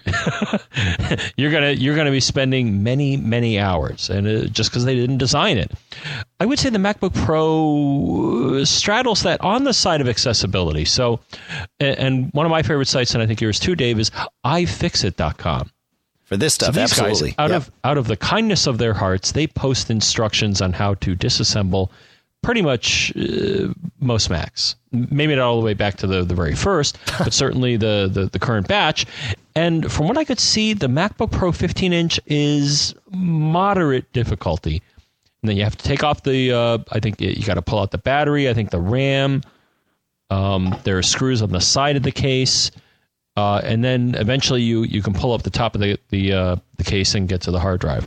gonna be spending many, many hours, and just because they didn't design it. I would say the MacBook Pro straddles that on the side of accessibility. So, and one of my favorite sites, and I think yours too, Dave, is iFixit.com. For this stuff, so these absolutely. Guys, out of the kindness of their hearts, they post instructions on how to disassemble pretty much most Macs. Maybe not all the way back to the very first, but certainly the current batch. And from what I could see, the MacBook Pro 15-inch is moderate difficulty. And then you have to take off I think you got to pull out the battery, I think the RAM. There are screws on the side of the case. And then eventually you can pull up the top of the case and get to the hard drive.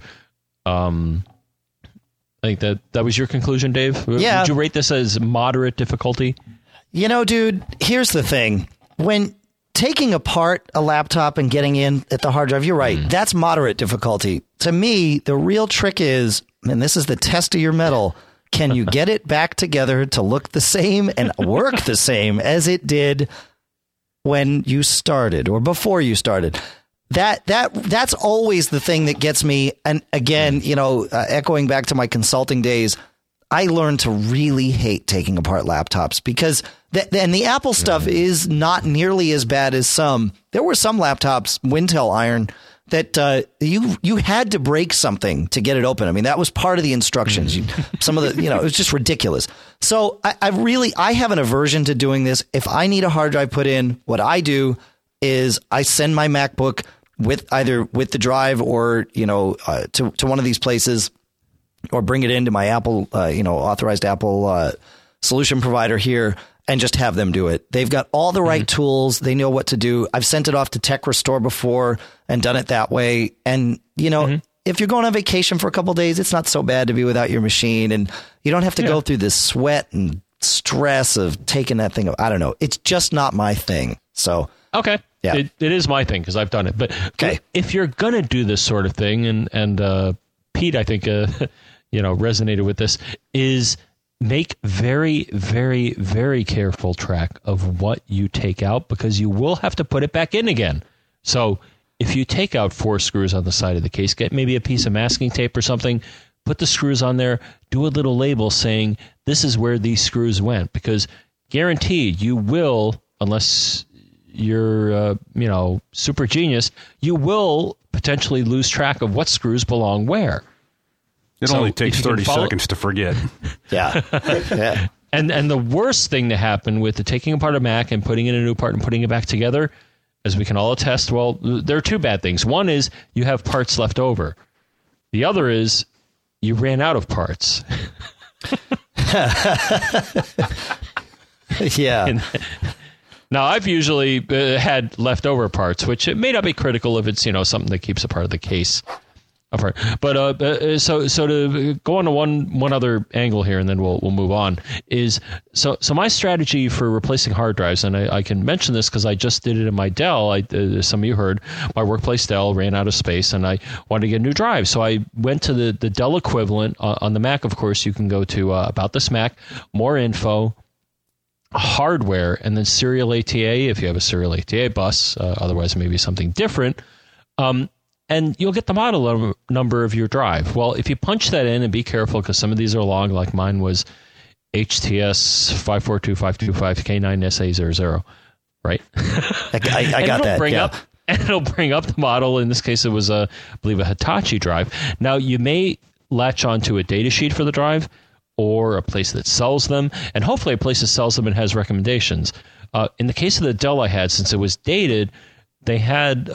I think that was your conclusion, Dave? Yeah. Would you rate this as moderate difficulty? Dude, here's the thing. When taking apart a laptop and getting in at the hard drive, you're right. That's moderate difficulty. To me, the real trick is, and this is the test of your mettle, can you get it back together to look the same and work the same as it did when you started or before you started? That's always the thing that gets me. And again, echoing back to my consulting days, I learned to really hate taking apart laptops because and the Apple stuff is not nearly as bad as some. There were some laptops, Wintel Iron, that you had to break something to get it open. I mean, that was part of the instructions. Some of the, it was just ridiculous. So I have an aversion to doing this. If I need a hard drive put in, what I do is I send my MacBook with the drive or, to one of these places, or bring it into my Apple, authorized Apple solution provider here and just have them do it. They've got all the right tools. They know what to do. I've sent it off to Tech Restore before and done it that way. And, if you're going on vacation for a couple of days, it's not so bad to be without your machine. And you don't have to go through this sweat and stress of taking that thing. I don't know. It's just not my thing. So, okay. Yeah. It is my thing because I've done it. But if you're going to do this sort of thing, and Pete, I think, resonated with this, is make very, very, very careful track of what you take out because you will have to put it back in again. So if you take out 4 screws on the side of the case, get maybe a piece of masking tape or something, put the screws on there, do a little label saying this is where these screws went, because guaranteed you will, unless you're, super genius, you will potentially lose track of what screws belong where. It only takes 30 seconds to forget. Yeah. And the worst thing to happen with the taking apart a Mac and putting in a new part and putting it back together, as we can all attest, well, there are two bad things. One is you have parts left over. The other is you ran out of parts. Yeah. Now, I've usually had leftover parts, which it may not be critical if it's, something that keeps a part of the case apart. But so to go on to one other angle here, and then we'll move on, is so my strategy for replacing hard drives, and I can mention this because I just did it in my Dell. Some of you heard my workplace Dell ran out of space, and I wanted to get a new drive. So I went to the Dell equivalent on the Mac. Of course, you can go to About This Mac, more info, hardware, and then serial ATA if you have a serial ATA bus. Otherwise, maybe something different. And you'll get the model number of your drive. Well, if you punch that in, and be careful because some of these are long, like mine was HTS 542525K9SA00, right? I got that. And it'll bring up the model. In this case, it was, I believe, a Hitachi drive. Now, you may latch onto a data sheet for the drive or a place that sells them, and hopefully a place that sells them and has recommendations. In the case of the Dell I had, since it was dated, they had...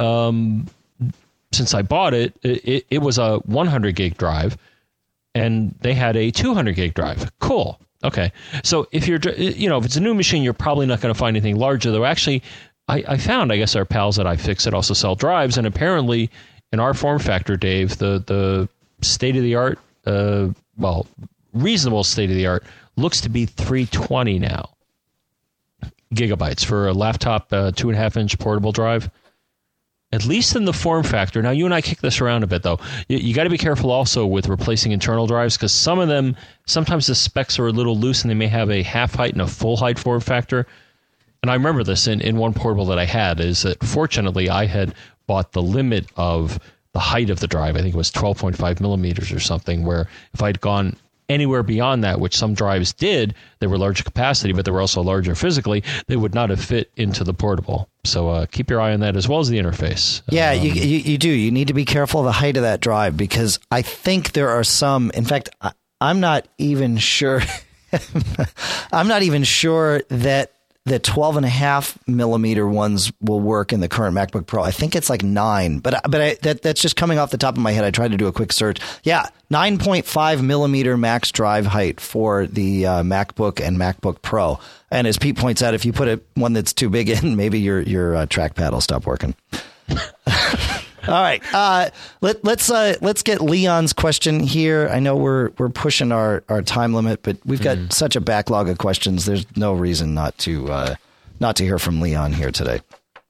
since I bought it, it was a 100 gig drive, and they had a 200 gig drive. Cool. Okay. So if you're, if it's a new machine, you're probably not going to find anything larger. Though actually, I found, I guess our pals at iFixit also sell drives, and apparently in our form factor, Dave, the state of the art, reasonable state of the art looks to be 320 now gigabytes for a laptop 2.5-inch portable drive. At least in the form factor. Now, you and I kick this around a bit, though. You got to be careful also with replacing internal drives because some of them, sometimes the specs are a little loose and they may have a half height and a full height form factor. And I remember this in one portable that I had, is that fortunately I had bought the limit of the height of the drive. I think it was 12.5 millimeters or something, where if I'd gone anywhere beyond that, which some drives did, they were larger capacity, but they were also larger physically, they would not have fit into the portable. So keep your eye on that as well as the interface. Yeah, you do. You need to be careful of the height of that drive because I think there are some, in fact, I'm not even sure. I'm not even sure that the 12.5 millimeter ones will work in the current MacBook Pro. I think it's like 9, but that's just coming off the top of my head. I tried to do a quick search. Yeah, 9.5 millimeter max drive height for the MacBook and MacBook Pro. And as Pete points out, if you put one that's too big in, maybe your trackpad will stop working. All right, let's get Leon's question here. I know we're pushing our time limit, but we've got such a backlog of questions. There's no reason not to hear from Leon here today.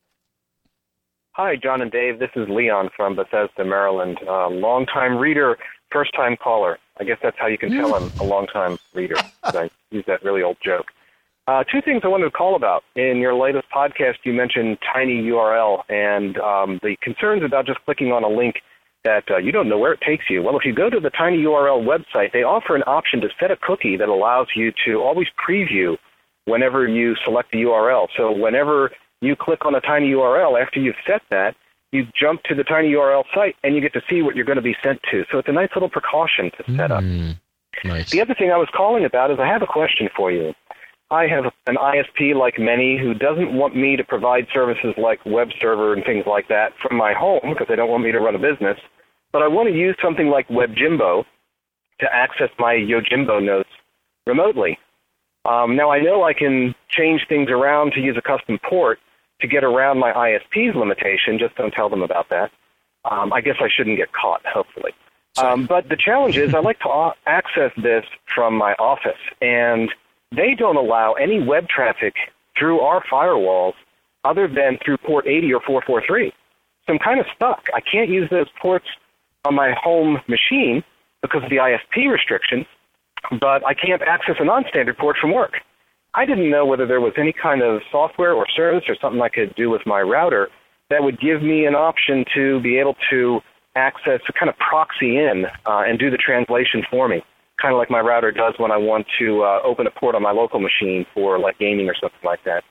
Hi, John and Dave. This is Leon from Bethesda, Maryland. Long-time reader, first-time caller. I guess that's how you can tell I'm a long-time reader. I use that really old joke. Two things I wanted to call about. In your latest podcast, you mentioned tinyURL and the concerns about just clicking on a link that you don't know where it takes you. Well, if you go to the tinyURL website, they offer an option to set a cookie that allows you to always preview whenever you select the URL. So whenever you click on a tinyURL, after you've set that, you jump to the tinyURL site and you get to see what you're going to be sent to. So it's a nice little precaution to set up. Nice. The other thing I was calling about is I have a question for you. I have an ISP, like many, who doesn't want me to provide services like web server and things like that from my home because they don't want me to run a business. But I want to use something like WebJimbo to access my Yojimbo notes remotely. Now, I know I can change things around to use a custom port to get around my ISP's limitation. Just don't tell them about that. I guess I shouldn't get caught, hopefully. But the challenge is I like to access this from my office, and they don't allow any web traffic through our firewalls other than through port 80 or 443. So I'm kind of stuck. I can't use those ports on my home machine because of the ISP restrictions, but I can't access a non-standard port from work. I didn't know whether there was any kind of software or service or something I could do with my router that would give me an option to be able to access, to kind of proxy in and do the translation for me, kind of like my router does when I want to open a port on my local machine for like gaming or something like that.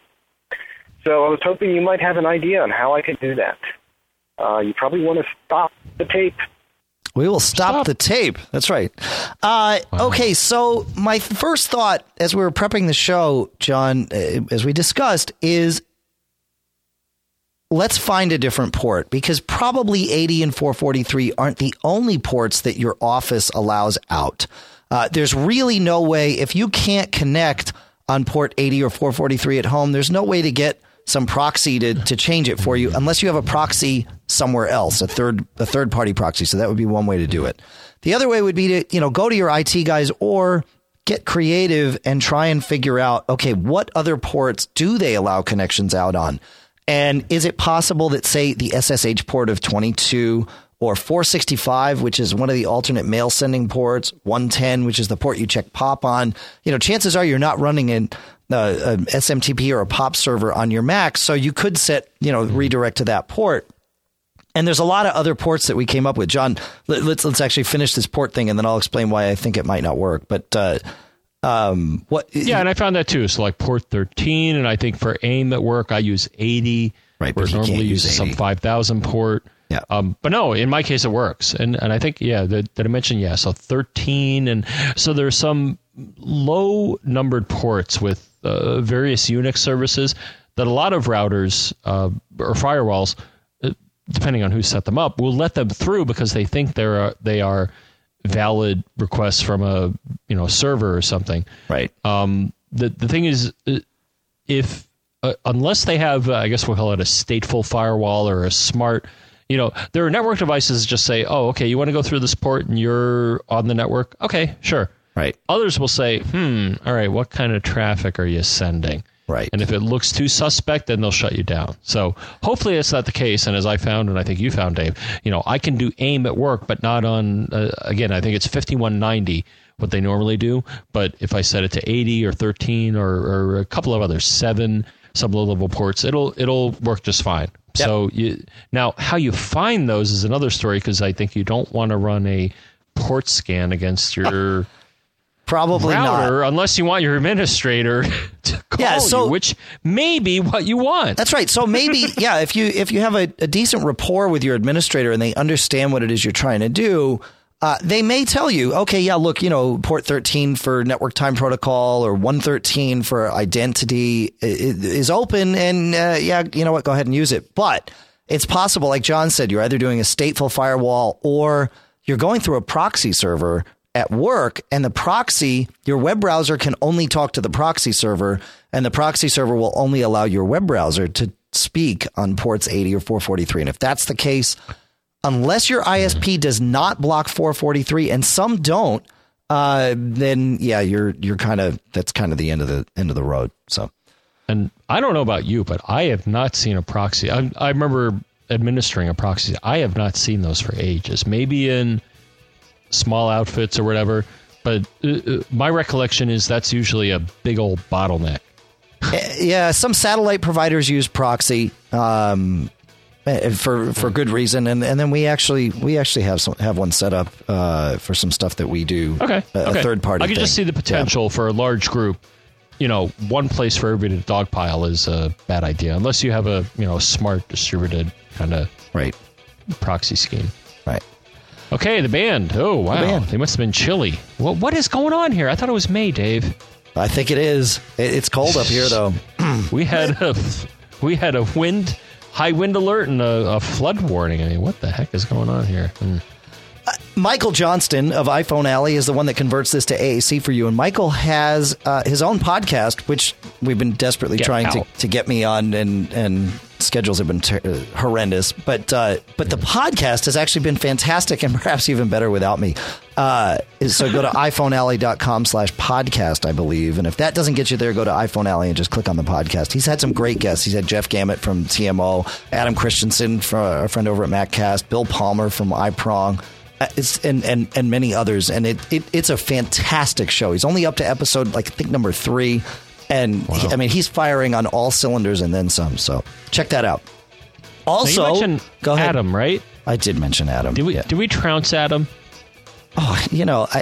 So I was hoping you might have an idea on how I could do that. You probably want to stop the tape. We will stop the tape. That's right. Okay, so my first thought as we were prepping the show, John, as we discussed, is let's find a different port, because probably 80 and 443 aren't the only ports that your office allows out. There's really no way, if you can't connect on port 80 or 443 at home, there's no way to get some proxy to change it for you unless you have a proxy somewhere else, a third party proxy. So that would be one way to do it. The other way would be to, go to your IT guys or get creative and try and figure out, okay, what other ports do they allow connections out on? And is it possible that, say, the SSH port of 22 or 465, which is one of the alternate mail sending ports, 110, which is the port you check POP on, chances are you're not running an SMTP or a POP server on your Mac. So you could set, redirect to that port. And there's a lot of other ports that we came up with. John, let's actually finish this port thing, and then I'll explain why I think it might not work. But what? Yeah, and I found that too. So like port 13, and I think for AIM at work, I use 80. Right, but normally use some 5000 port. Yeah. But no, in my case, it works. And I think, that I mentioned, so 13. And so there's some low numbered ports with various Unix services that a lot of routers or firewalls, depending on who set them up, will let them through because they think they are valid requests from a server or something. Right. The thing is, if unless they have, I guess we'll call it a stateful firewall or a smart, there are network devices that just say, oh, okay, you want to go through this port and you're on the network? Okay, sure. Right. Others will say, all right, what kind of traffic are you sending? Right. And if it looks too suspect, then they'll shut you down. So hopefully it's not the case. And as I found, and I think you found, Dave, I can do AIM at work, but not on, again, I think it's 5190, what they normally do. But if I set it to 80 or 13 or a couple of others, 7, some low-level ports, it'll work just fine. Yep. So now how you find those is another story, because I think you don't want to run a port scan against your probably router not, unless you want your administrator to call you, which may be what you want. That's right. So maybe, if you have a decent rapport with your administrator and they understand what it is you're trying to do, they may tell you, okay, look, port 13 for network time protocol or 113 for identity is open, and you know what, go ahead and use it. But it's possible, like John said, you're either doing a stateful firewall or you're going through a proxy server at work, and the proxy, your web browser can only talk to the proxy server, and the proxy server will only allow your web browser to speak on ports 80 or 443. And if that's the case, unless your ISP does not block 443, and some don't, then you're that's kind of the end of the road. So, and I don't know about you, but I have not seen a proxy. I remember administering a proxy. I have not seen those for ages. Maybe in small outfits or whatever, but my recollection is that's usually a big old bottleneck. Yeah, some satellite providers use proxy for good reason, and then we actually have one set up for some stuff that we do. Okay, a third party. I can just see the potential for a large group. One place for everybody to dogpile is a bad idea, unless you have a smart distributed kind of proxy scheme. Right. Okay, the band. Oh, wow. They must have been chilly. What is going on here? I thought it was May, Dave. I think it is. It's cold up here, though. We had a high wind alert and a flood warning. I mean, what the heck is going on here? Michael Johnston of iPhone Alley is the one that converts this to AAC for you. And Michael has his own podcast, which we've been desperately trying to get me on, and schedules have been horrendous. But the podcast has actually been fantastic, and perhaps even better without me. So go to iPhoneAlley.com/podcast, I believe. And if that doesn't get you there, go to iPhone Alley and just click on the podcast. He's had some great guests. He's had Jeff Gamet from TMO, Adam Christensen, a friend over at MacCast, Bill Palmer from iProng. And many others, and it's a fantastic show. He's only up to episode I think number 3, and wow. He's firing on all cylinders and then some. So check that out. Also, now you mentioned go ahead. Adam, right? I did mention Adam. Did we trounce Adam? Oh, I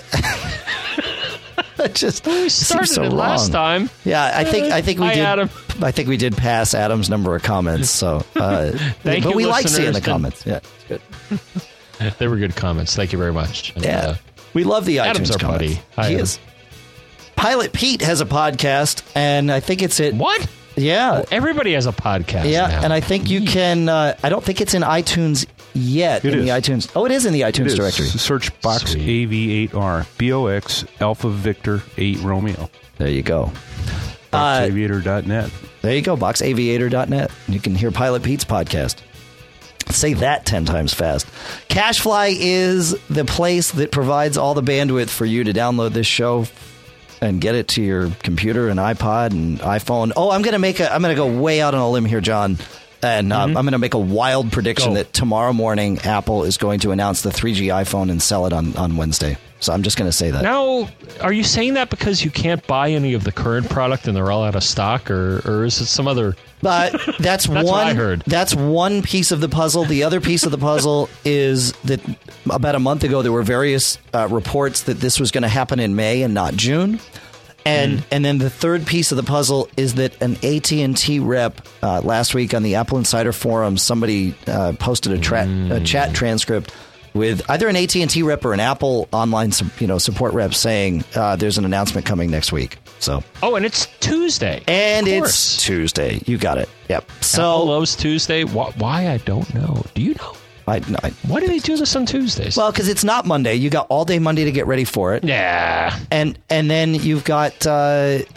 just we started so it wrong. Last time. Yeah, I think we Hi, did. Adam. I think we did pass Adam's number of comments. So, Thank you, but we like seeing the listeners. comments. Yeah, it's good. They were good comments. Thank you very much. And, we love the Adam's iTunes our comments. buddy. Hi, He Adam. is. Pilot Pete has a podcast, and I think it's at What? Yeah. Everybody has a podcast now. And I think you can, I don't think it's in iTunes yet. It is. The iTunes. Oh, it is in the iTunes directory. Search Box AV8R. BOX Alpha Victor 8 Romeo. There you go. BoxAviator.net. There you go, boxaviator.net. You can hear Pilot Pete's podcast. Say that 10 times fast. CacheFly is the place that provides all the bandwidth for you to download this show and get it to your computer and iPod and iPhone. Oh, I'm going to go way out on a limb here, John. And I'm going to make a wild prediction that tomorrow morning Apple is going to announce the 3G iPhone and sell it on Wednesday. So I'm just going to say that. Now, are you saying that because you can't buy any of the current product and they're all out of stock, or is it some other? That's what I heard. That's one piece of the puzzle. The other piece of the puzzle is that about a month ago there were various reports that this was going to happen in May and not June. And then the third piece of the puzzle is that an AT&T rep last week on the Apple Insider Forum, somebody posted a chat transcript with either an AT&T rep or an Apple online support rep saying there's an announcement coming next week. So and it's Tuesday. And it's Tuesday. You got it. Yep. So Apple loves Tuesday. Why? I don't know. Do you know? Why do they do this on Tuesdays? Well, because it's not Monday. You got all day Monday to get ready for it. Yeah. And then you've got the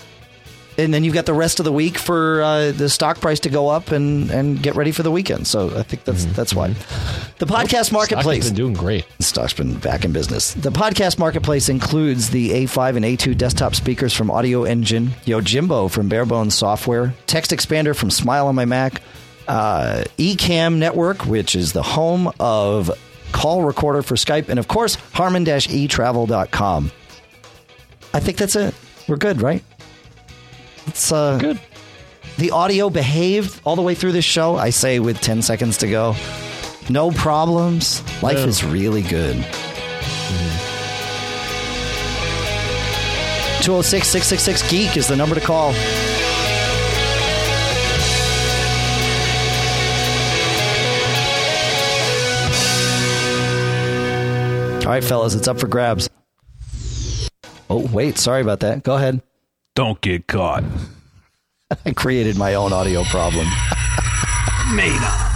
rest of the week for the stock price to go up and get ready for the weekend. So I think that's why. The podcast marketplace has been doing great. Stock's been back in business. The podcast marketplace includes the A5 and A2 desktop speakers from Audio Engine, Yojimbo from Barebones Software, Text Expander from Smile on my Mac, Ecamm Network, which is the home of Call Recorder for Skype, and of course Harman-eTravel.com. I think that's it. We're good, right? It's good. The audio behaved all the way through this show, I say, with 10 seconds to go. No problems. Life is really good. 206-666-GEEK is the number to call. All right, fellas, it's up for grabs. Oh, wait, sorry about that. Go ahead. Don't get caught. I created my own audio problem. Made up.